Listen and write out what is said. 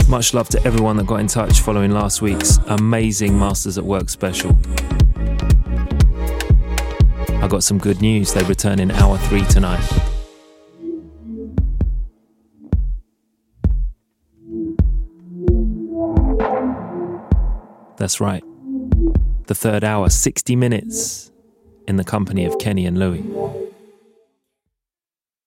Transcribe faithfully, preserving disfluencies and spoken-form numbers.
Much love to everyone that got in touch following last week's amazing Masters at Work special. I got some good news. They return in hour three tonight. That's right. The third hour, sixty minutes in the company of Kenny and Louis.